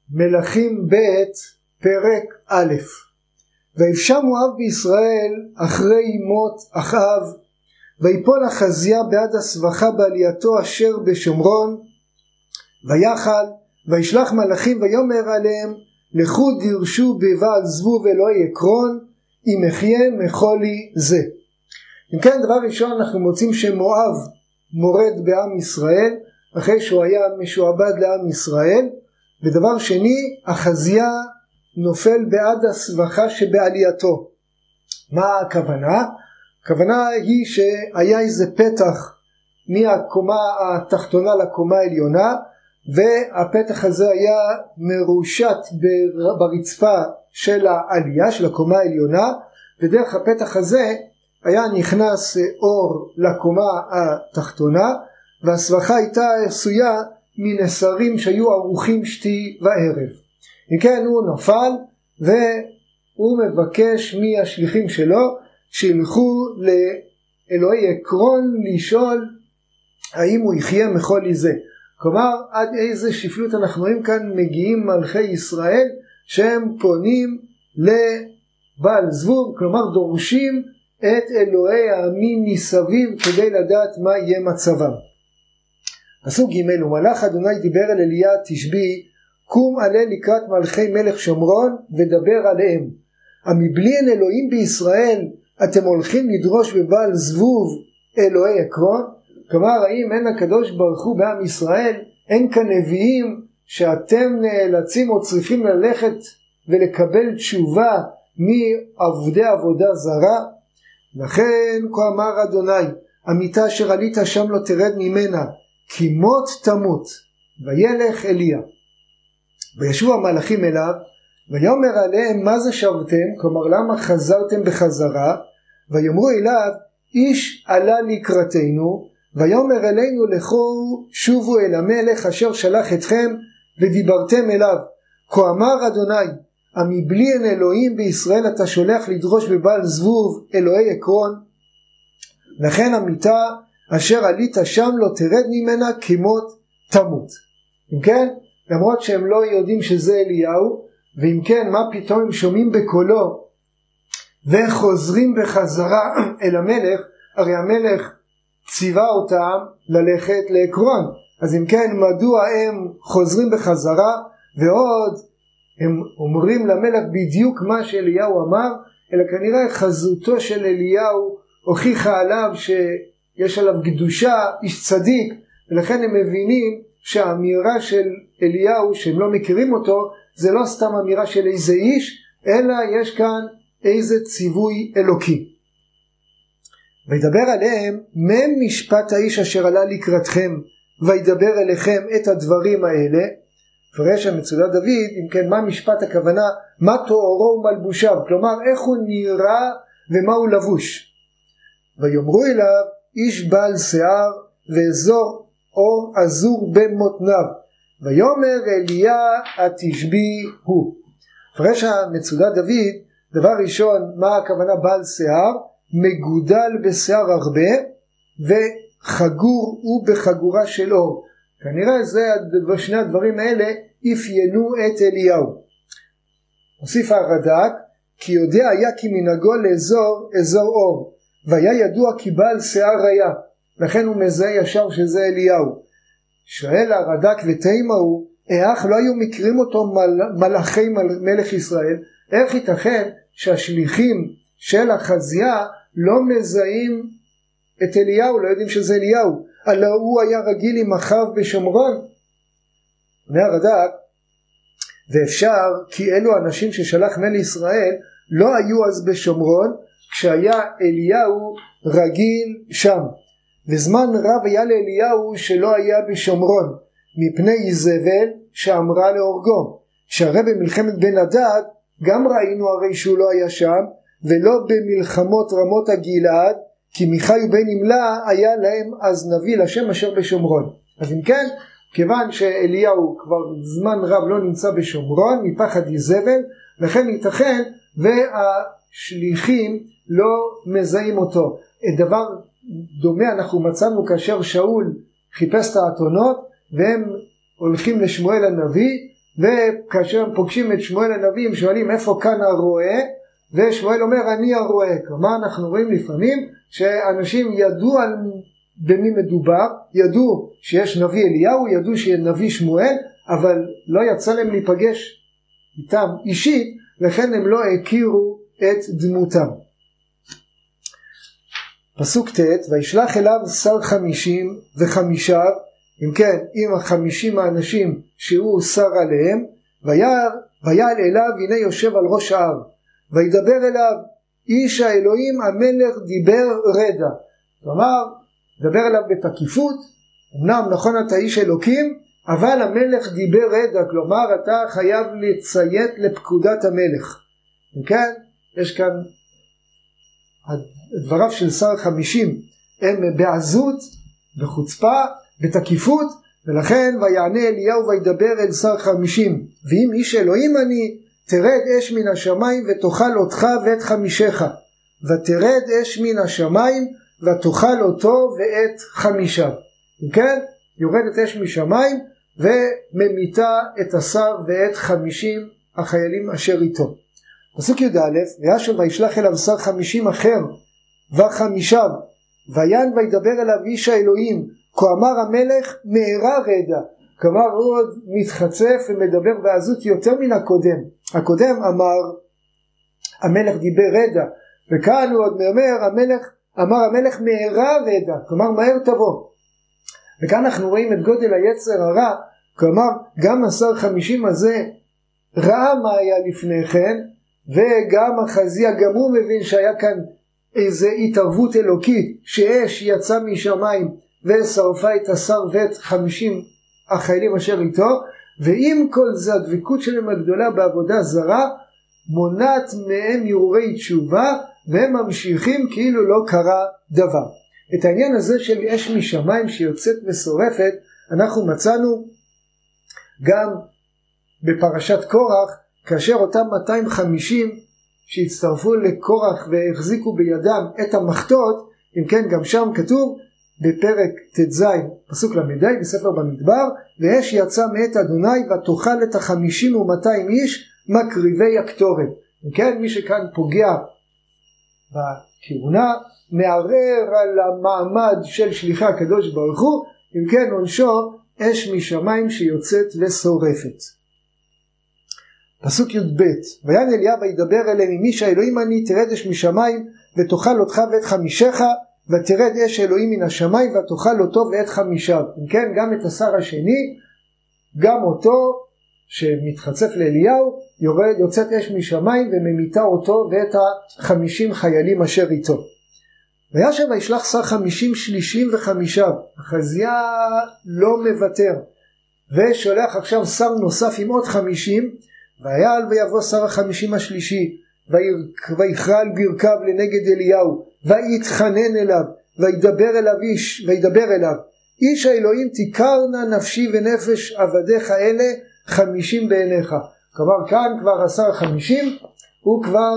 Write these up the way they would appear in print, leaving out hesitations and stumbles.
מלכים ב' פרק א'. ויפשע מואב בישראל אחרי מות אחאב, ויפול אחזיה בעד הסבכה בעלייתו אשר בשומרון, ויחל וישלח מלאכים ויאמר עליהם, לכו דירשו בבעל זבוב אלוהי עקרון, אם אחיה מחולי זה. אם כן, דבר ראשון אנחנו מוצאים שמואב מורד בעם ישראל אחרי שהוא היה משועבד לעם ישראל, ודבר שני, אחזיה נופל בעד הסבכה שבעלייתו. מה הכוונה? הכוונה היא שהיה איזה פתח מהקומה התחתונה לקומה העליונה, והפתח הזה היה מרושת ברצפה של העלייה של הקומה העליונה, ודרך הפתח הזה היה נכנס אור לקומה התחתונה, והסבכה הייתה עשויה מנסרים שהיו ערוכים שתי וערב. אם כן, הוא נפל והוא מבקש מהשליחים שלו שילכו לאלוהי עקרון לשאול האם הוא יחיה מחולי זה. כלומר, עד איזה שפלות אנחנו רואים כאן מגיעים מלכי ישראל שהם פונים לבעל זבוב, כלומר דורשים את אלוהי העמים מסביב כדי לדעת מה יהיה מצבם. פסוק ג' ומלאך אדוני דיבר אל אליה תשבי, קום עלה לקראת מלכי מלך שומרון ודבר עליהם. המבלי אין אלוהים בישראל אתם הולכים לדרוש בבעל זבוב אלוהי עקרון? כלומר, האם אין הקדוש ברוך הוא בעם ישראל, אין כאן נביאים שאתם נאלצים או צריכים ללכת ולקבל תשובה מעבודי עבודה זרה? לכן כה אמר אדוני, המיטה אשר עלית שם לא תרד ממנה, כי מות תמות. וילך אליה. וישבו המלאכים אליו, ויאמר עליהם מה זה שבתם, כלומר למה חזרתם בחזרה? ויאמרו אליו, איש עלה לקראתנו, ויאמר אלינו לכו שובו אל המלך אשר שלח אתכם ודיברתם אליו. כה אמר אדוני, המבלי אין אלוהים בישראל אתה שולח לדרוש בבעל זבוב אלוהי עקרון? לכן המיטה אשר עלית שם לא תרד ממנה כמות תמות. אם כן, למרות שהם לא יודעים שזה אליהו, ואם כן, מה פתאום הם שומעים בקולו וחוזרים בחזרה אל המלך? הרי המלך ציווה אותם ללכת לעקרון. אז אם כן, מדוע הם חוזרים בחזרה? ועוד הם אומרים למלך בדיוק מה שאליהו אמר, אלא כנראה חזותו של אליהו הוכיחה עליו שיש עליו קדושה, איש צדיק, ולכן הם מבינים שהאמירה של אליהו שהם לא מכירים אותו זה לא סתם אמירה של איזה איש, אלא יש כאן איזה ציווי אלוקי. וידבר עליהם משפט האיש אשר עלה לקראתכם וידבר אליכם את הדברים האלה. פרש המצודת דוד, אם כן, מה משפט הכוונה? מה תוארו ומלבושיו, כלומר איך הוא נראה ומה הוא לבוש. ויאמרו אליו איש בעל שיער ואזור אור אזור במותניו, ויאמר אליה התשבי הוא. פרש המצודת דוד, דבר ראשון, מה הכוונה בעל שיער? מגודל בשיער הרבה וחגור הוא בחגורה של אור. כנראה זה שני הדברים האלה אפיינו את אליהו. הוסיף הרד"ק, כי יודע היה כי מנהגו לאזור אזור אור, והיה ידוע כי בעל שיער היה, לכן הוא מזהה ישר שזה אליהו. שואל הרד"ק ותימה הוא, איך לא היו מכירים אותו מלאכי מלך ישראל? איך ייתכן שהשליחים של אחזיה לא מזהים את אליהו, לא יודעים שזה אליהו? אלא הוא היה רגיל עם אחאב בשומרון. אומר הרד"ק, ואפשר כי אלו אנשים ששלח מלך ישראל לא היו אז בשומרון כשהיה אליהו רגיל שם, וזמן רב היה לאליהו שלא היה בשומרון מפני איזבל שאמרה להורגו. שהרי במלחמת בן הדד גם ראינו הרי שהוא לא היה שם, ולא במלחמות רמות הגלעד, כי מיכאי ובן נמלה היה להם אז נביא לשם אשר בשומרון. אז אם כן, כיוון שאליהו כבר זמן רב לא נמצא בשומרון מפחד איזבל, לכן ייתכן והשליחים לא מזהים אותו. דבר דומה אנחנו מצאנו כאשר שאול חיפש את האתונות והם הולכים לשמואל הנביא, וכאשר הם פוגשים את שמואל הנביא הם שואלים איפה כאן הרועה, ושמואל אומר אני הרועה. כלומר אנחנו רואים לפעמים שאנשים ידעו על במי מדובר, ידעו שיש נביא אליהו, ידעו שיש נביא שמואל, אבל לא יצא להם להיפגש איתם אישית, לכן הם לא הכירו את דמותם. פסוק ט' וישלח אליו שר 55, אם כן עם 50 האנשים שהוא שר עליהם, ויעל אליו הנה יושב על ראש ההר, וידבר אליו איש האלוהים המלך דיבר רדע. כלומר דבר אליו בתקיפות, אמנם נכון אתה איש אלוקים, אבל המלך דיבר רדע, כלומר אתה חייב לציית לפקודת המלך. כן, יש כאן דבריו של שר 50 הם בעזות, בחוצפה, בתקיפות, ולכן ויענה אליהו וידבר אל שר 50 ואם איש אלוהים אני, תרד אש מן השמיים ותאכל אותך ואת חמישך, ותרד אש מן השמיים ותאכל אותו ואת חמישיו. כן, יורדת אש משמיים וממיתה את השר ואת 50 החיילים אשר איתו. פסוק י"א וישוב וישלח אליו שר 50 אחר וחמישיו, ויען וידבר אליו איש האלוהים כה אמר המלך מהרה רדע. כלומר הוא עוד מתחצף ומדבר בעזות יותר מן הקודם. הקודם אמר המלך דיבר רדע, וכאן הוא עוד אמר המלך מהרה רדע, כלומר מהר תבוא. וכאן אנחנו רואים את גודל היצר הרע, כלומר גם השר 50 הזה ראה מה היה לפני כן, וגם החזיה גם הוא מבין שהיה כאן איזו התערבות אלוקית, שאש יצא משמיים ושרפה את השר ואת 50 החיילים אשר איתו, ועם כל זה הדבקות שלהם הגדולה בעבודה זרה מונעת מהם הרהורי תשובה, והם ממשיכים כאילו לא קרה דבר. את העניין הזה של אש משמיים שיוצאת ושורפת אנחנו מצאנו גם בפרשת קורח, כאשר אותם 250 שהצטרפו לקורח והחזיקו בידם את המחתות, אם כן גם שם כתוב בפרק ט"ז פסוק למדי בספר במדבר, ואש יצא מאת אדוני ותאכל את 50 ו200 איש מקריבי הקטורת. אם כן מי שכאן פוגע בכהונה מערער על המעמד של שליחי הקדוש ברוך הוא, אם כן עונשו אש משמיים שיוצאת ושורפת. פסוק י"ב ויען אליהו וידבר אליהם אם איש האלוהים אני, תרד אש משמיים ותאכל אותך ואת חמישך, ותרד אש אלוהים מן השמיים ותאכל אותו ואת חמישיו. אם כן גם את השר השני, גם אותו שמתחצף לאליהו, יוצאת אש משמיים וממיתה אותו ואת 50 חיילים אשר איתו. וישב וישלח שר 50 שלישים וחמישיו, החזיה לא מוותר ושולח עכשיו שר נוסף עם עוד 50, ויעל ויבוא שר 50 השלישי ויקרא על ברכיו לנגד אליהו ויתחנן אליו וידבר אליו איש האלוהים תיכרנה נפשי ונפש עבדיך אלה 50 בעיניך. כלומר כאן כבר השר 50 הוא כבר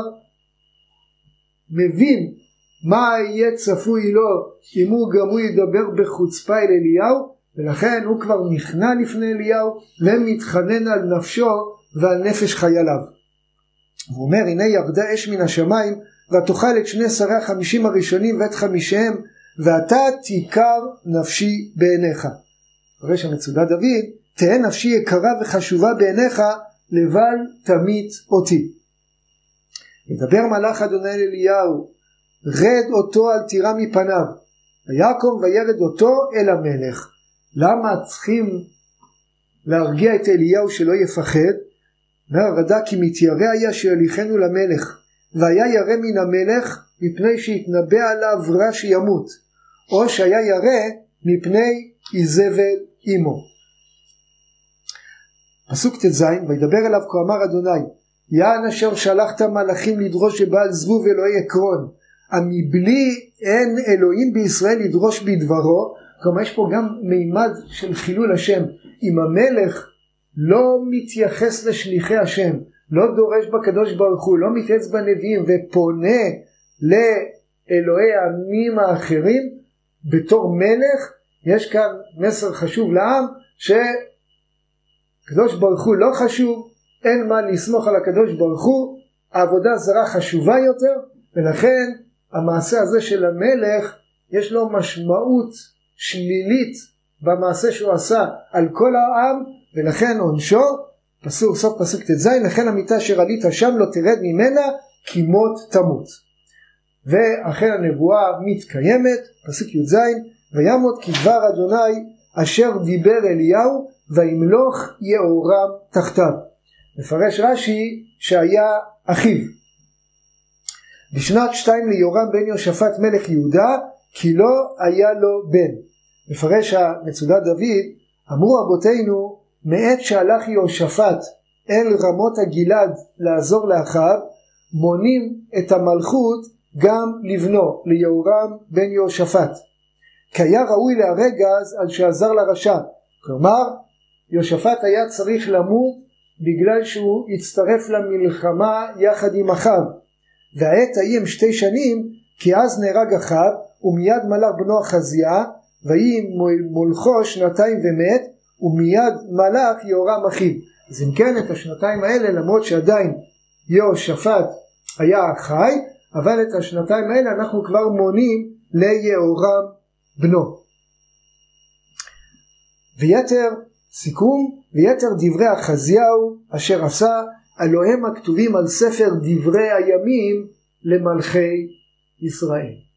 מבין מה יהיה צפוי לו אם הוא גם הוא ידבר בחוצפה אל אליהו, ולכן הוא כבר נכנע לפני אליהו ומתחנן על נפשו ועל נפש חייליו. הוא אומר הנה ירדה אש מן השמיים ותאכל את שני שרי 50 הראשונים ואת חמישיהם ואתה תיכר נפשי בעיניך. הרי שמצודת דוד תהא נפשי יקרה וחשובה בעיניך לבל תמית אותי. ידבר מלאך אדוני אל אליהו רד אותו אל תירא מפניו, ויקום וירד אותו אל המלך. למה צריכים להרגיע את אליהו שלא יפחד? רדה כי מתיירא היה שיוליכנו למלך, והיה ירא מן המלך מפני שהתנבא עליו רע שימות, או שהיה ירא מפני איזבל אמו. פסוק ט"ז וידבר אליו כה אמר אדוני יען אשר שלחת מלאכים לדרוש בבעל זבוב אלוהי עקרון, המבלי אין אלוהים בישראל לדרוש בדברו. כלומר יש פה גם מימד של חילול השם. אם המלך לא מתייחס לשליחי השם, לא דורש בקדוש ברוך הוא, לא מתייחס בנביאים ופונה לאלוהי העמים האחרים בתור מלך, יש כאן מסר חשוב לעם שכאשר הקדוש ברוך הוא לא חשוב, אין מה לסמוך על הקדוש ברוך הוא, העבודה זרה חשובה יותר, ולכן המעשה הזה של המלך יש לו משמעות שלילית במעשה שהוא עשה על כל העם, ולכן עונשו, סוף פסוק ט"ז, לכן המיטה אשר עלית שם לא תרד ממנה כי מות תמות. ואכן הנבואה מתקיימת, פסוק י"ז, וימות כדבר אדוני אשר דיבר אליהו וימלוך יהורם תחתיו. מפרש רש"י שהיה אחיו. בשנת 2 ליהורם בן יהושפט מלך יהודה, כי לא היה לו בן. מפרש המצודת דוד, אמרו רבותינו, מעת שהלך יהושפט אל רמות הגלעד לעזור לאחיו, מונים את המלכות גם לבנו, ליהורם בן יהושפט. כי היה ראוי להרג אז על שעזר לרשע. כלומר, יהושפט היה צריך למות בגלל שהוא הצטרף למלחמה יחד עם אחיו. והעת ההיא הם 2 שנים, כי אז נהרג אחיו, ומיד מלך בנו אחזיה, ויהי מולכו 2 ומת, ומיד מלך יהורם אחיו. אז אם כן, את השנתיים האלה, למרות שעדיין יהושפט היה חי, אבל את השנתיים האלה אנחנו כבר מונים ליהורם בנו. ויתר סיכום, ויתר דברי אחזיהו אשר עשה, אלוהם הכתובים על ספר דברי הימים למלכי ישראל.